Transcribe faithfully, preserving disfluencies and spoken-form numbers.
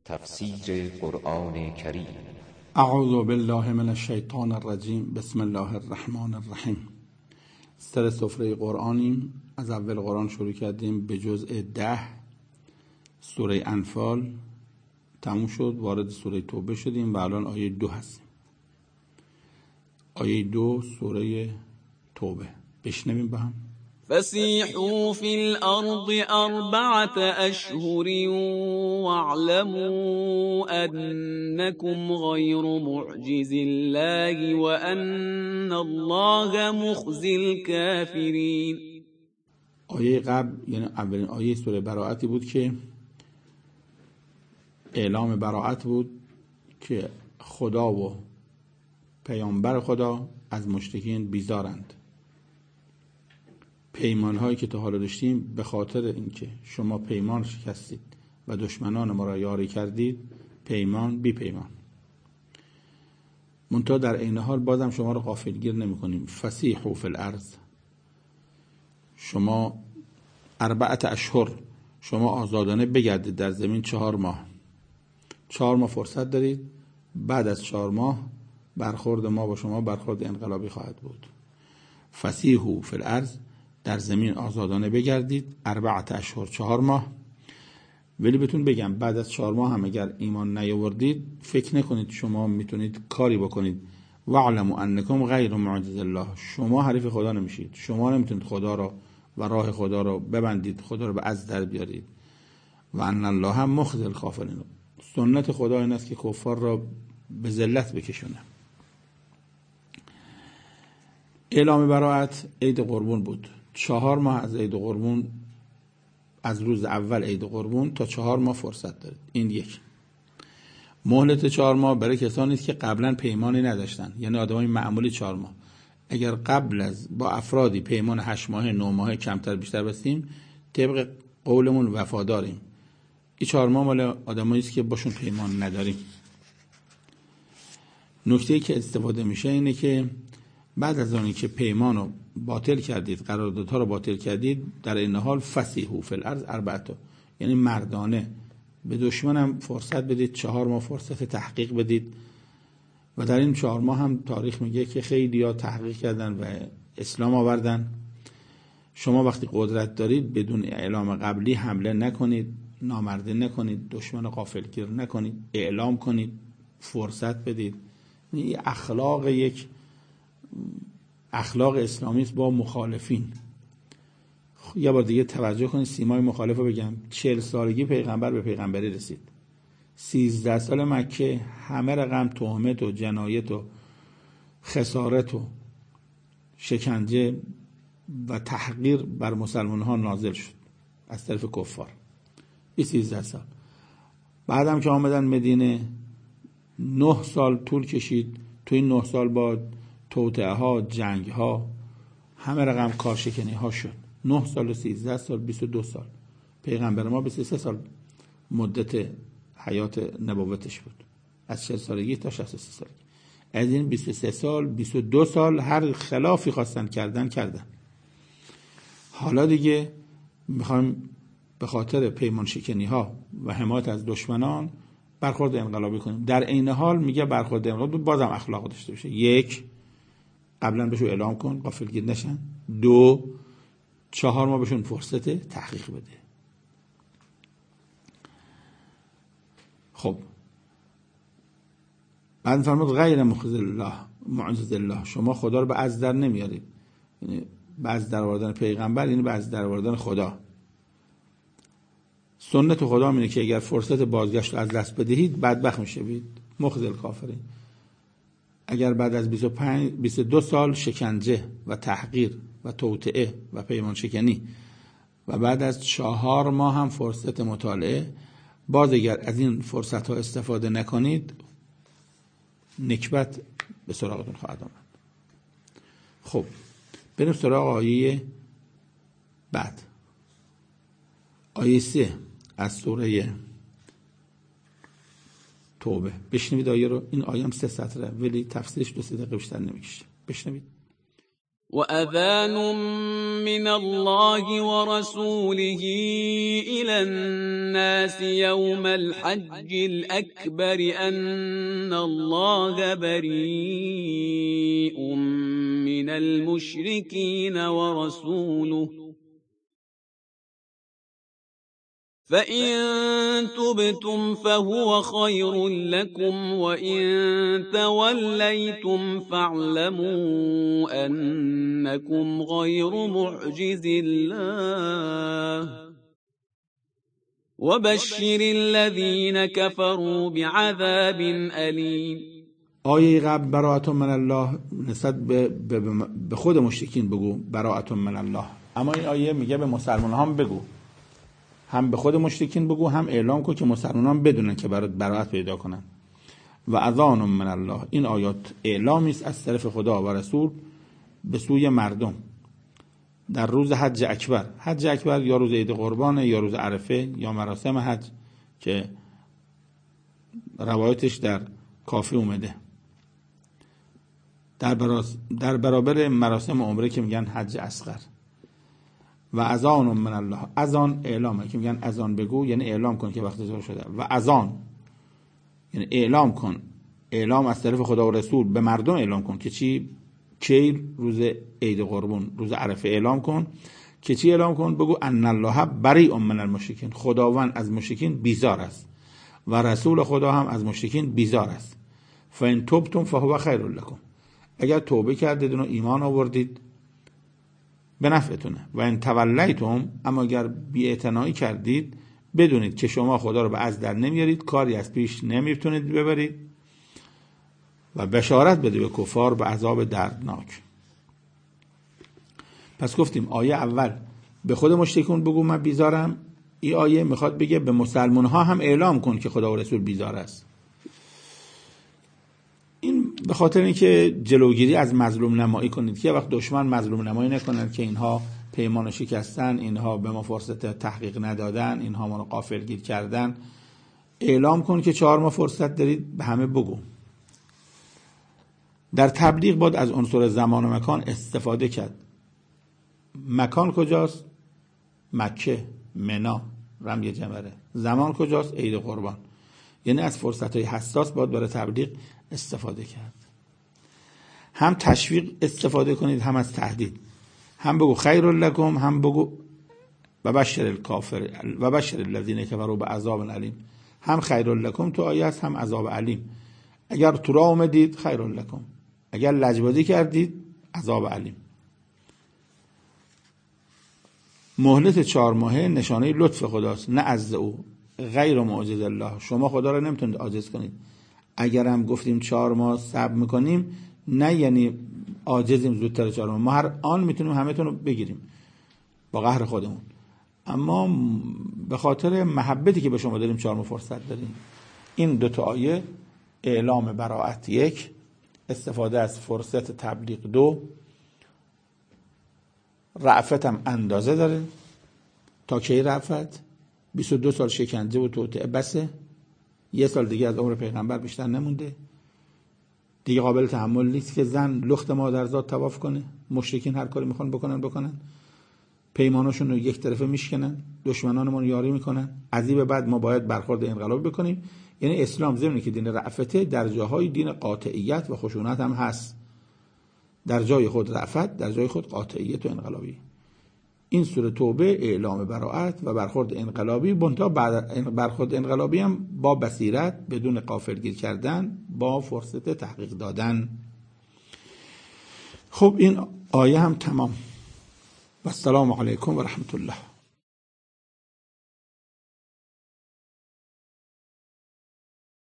تفسیر قرآن کریم. اعوذ بالله من الشیطان الرجیم. بسم الله الرحمن الرحیم. سر سفره قرآنیم. از اول قرآن شروع کردیم به جزء ده سوره انفال تموم شد، وارد سوره توبه شدیم و الان آیه دو هستیم. آیه دو سوره توبه. بشنویم با هم. فسیحوا فی الارض اربعة اشهر واعلموا انکم غیر معجز الله وان الله مخزی الکافرین. آیه قبل یعنی اولین آیه سوره براءتی بود که اعلام براءت بود که خدا و پیامبر خدا از مشرکین بیزارند. پیمان هایی که تا حالا داشتیم به خاطر اینکه شما پیمان شکستید و دشمنان ما را یاری کردید، پیمان بی پیمان، منتها در عین حال بازم شما را غافلگیر نمی کنیم. فسیحوا فی الارض، شما اربعة اشهر، شما آزادانه بگردید در زمین چهار ماه. چهار ماه فرصت دارید. بعد از چهار ماه برخورد ما با شما برخورد انقلابی خواهد بود. فسیحوا فی الارض، در زمین آزادانه بگردید. اربعة اشهر، چهار ماه. ولی بهتون بگم بعد از چهار ماه هم اگر ایمان نیاوردید فکر نکنید شما میتونید کاری بکنید. واعلموا انکم غیر معجز الله، شما حریف خدا نمیشید. شما نمیتونید خدا را و راه خدا را ببندید، خدا را به از در بیارید. و ان الله هم مخزی الکافرین، سنت خدا این است که کفار را به ذلت بکشونه. اعلام براءت عید قربون بود. چهار ماه از عید قربون، از روز اول عید قربون تا چهار ماه فرصت دارید. این یک. مهلت چهار ماه برای کسانی است که قبلا پیمانی نداشتن، یعنی آدمای معمولی. چهار ماه اگر قبل از با افرادی پیمان هشت ماه نه ماه کمتر بیشتر بستیم، طبق قولمون وفاداریم. این چهار ماه مال آدمایی است که باشون پیمان نداریم. نکته‌ای که استفاده میشه اینه که بعد از آنی که پیمان رو باطل کردید، قراردادها رو باطل کردید، در این حال فسیحوا فی الارض اربعة، یعنی مردانه به دشمنم فرصت بدید. چهار ماه فرصت تحقیق بدید. و در این چهار ماه هم تاریخ میگه که خیلی ها تحقیق کردن و اسلام آوردن. شما وقتی قدرت دارید بدون اعلام قبلی حمله نکنید، نامردی نکنید، دشمن غافلگیر نکنید، اعلام کنید، فرصت بدید. این اخلاق یک اخلاق اسلامی است با مخالفین. یه بار دیگه توجه کنید، سیمای مخالف رو بگم. چهل سالگی پیغمبر به پیغمبری رسید. سیزده سال مکه همه رقم تهمت و جنایت و خسارت و شکنجه و تحقیر بر مسلمان ها نازل شد از طرف کفار. این سیزده سال بعدم که آمدن مدینه نه سال طول کشید. تو این نه سال با توطئه ها، جنگ ها، همه رقم کارشکنی ها شد. نه سال و سیزده سال، بیست و دو سال. پیغمبر ما بیست و سه سال مدت حیات نبوتش بود، از چهل سالگی تا شصت و سه سالگی. از این بیست و سه سال، بیست و دو سال هر خلافی خواستن کردن کردن. حالا دیگه میخوایم به خاطر پیمان شکنی ها و حمایت از دشمنان برخورد انقلابی کنیم. در عین حال میگه برخورد انقلابی بازم اخلاق داشته باشه. یک، قبلا بهشون اعلام کن غافلگیر نشن. دو، چهار ماه بهشون فرصت تحقیق بده. خب بعد فرمود غیر مخزی الله معجز الله، شما خدا رو به از در نمیارید. یعنی به از در آوردن پیغمبر یعنی به از در آوردن خدا. سنت خدا اینه که اگر فرصت بازگشت رو از دست بدهید بدبخت میشوید. مخزی الکافرین. اگر بعد از بیست و پنج بیست و دو سال شکنجه و تحقیر و توطئه و پیمان شکنی و بعد از چهار ماه هم فرصت مطالعه، باز اگر از این فرصت ها استفاده نکنید نکبت به سراغتون خواهد آمد. خب بریم سراغ آیه بعد. آیه سه از سوره توبه. بشنوید آیه رو. این آیه هم سه سطره ولی تفسیرش دو سه دقیقه بیشتر نمیکشه. بشنوید. وأذان من الله ورسوله إلى الناس يوم الحج الأكبر أن الله بريء من المشركين ورسوله فإن تبتم فهو خير لكم وإن توليتم فاعلموا أنكم غير معجز الله وبشر الذين كفروا بعذاب أليم. آیه قبل براءة من الله نسبت به خود مشرکین بگو براءة من الله، اما این آیه میگه به مسلمان هم بگو، هم به خود مشرکین بگو هم اعلام کن که مسلمانان بدونن که برات براءت پیدا کنن. و اذان من الله، این آیات اعلامی است از طرف خدا و رسول به سوی مردم در روز حج اکبر. حج اکبر یا روز عید قربان یا روز عرفه یا مراسم حج که روایتش در کافی اومده، در, براس در برابر مراسم عمره که میگن حج اصغر. و اذان من الله، اذان اعلامه که میگن اذان بگو، یعنی اعلام کن که وقت ظهر شده. و اذان یعنی اعلام کن، اعلام از طرف خدا و رسول به مردم اعلام کن که چی؟ کی؟ روز عید قربان، روز عرفه اعلام کن که چی اعلام کن؟ بگو ان الله بریء من المشرکین، خداوند از مشرکین بیزار است و رسول خدا هم از مشرکین بیزار است. فان تبتم فهو خیر لکم، اگر توبه کردید و ایمان آوردید به نفعتونه. و ان تولیتم، اما اگر بی‌اعتنایی کردید بدونید که شما خدا رو به از در نمیارید، کاری از پیش نمیتونید ببرید و بشارت بده به کفار به عذاب دردناک. پس گفتیم آیه اول به خود مشرکون بگو من بیزارم، این آیه میخواد بگه به مسلمان ها هم اعلام کن که خدا و رسول بیزار است. این به خاطر اینکه جلوگیری از مظلوم نمایی کنید که وقت دشمن مظلوم نمایی نکنند که اینها پیمان شکستن، اینها به ما فرصت تحقیق ندادن، اینها ما رو غافلگیر کردن. اعلام کن که چهار ماه فرصت دارید، به همه بگو. در تبلیغ باید از عنصر زمان و مکان استفاده کرد. مکان کجاست؟ مکه، منا، رمی جمره. زمان کجاست؟ عید قربان. یعنی از فرصت‌های حساس باید برای تبلیغ استفاده کرد. هم تشویق استفاده کنید، هم از تهدید. هم بگو خیر لکم، هم بگو و بشر الکافر و بشر الذین کفروا بعذاب علیم. هم خیر لکم تو آیه است، هم عذاب علیم. اگر تو راه اومدید خیر لکم، اگر لجبازی کردید عذاب علیم. مهلت چهار ماهه نشانه لطف خداست، نه عز او، غیر معجز الله. شما خدا را نمیتونید عاجز کنید. اگر هم گفتیم چهار ماه صبر میکنیم، نه یعنی عاجزیم زودتر چهار ماه. ما هر آن میتونیم همه تون رو بگیریم با قهر خودمون، اما به خاطر محبتی که به شما داریم چهار ماه فرصت داریم. این دو تا آیه، اعلام براءت یک، استفاده از فرصت تبلیغ دو، رأفت هم اندازه داره. تا کی رأفت؟ بیست و دو سال شکنجه و توطئه بسه، یه سال دیگه از عمر پیغمبر بیشتر نمونده دیگه. قابل تحمل نیست که زن لخت مادرزاد طواف کنه. مشرکین هر کاری میخوان بکنن بکنن، پیماناشون رو یک طرفه میشکنن، دشمنانمون یاری میکنن. از این به بعد ما باید برخورد انقلاب بکنیم. یعنی اسلام ضمن که دین رأفته، در جاهای دین قاطعیت و خشونت هم هست. در جای خود رأفت، در جای خود قاطعیت و انقلابی. این سوره توبه اعلام براءت و برخورد انقلابی، بنتا برخورد انقلابی هم با بصیرت، بدون غافلگیر کردن، با فرصت تحقیق دادن. خب این آیه هم تمام. و السلام علیکم و رحمت الله.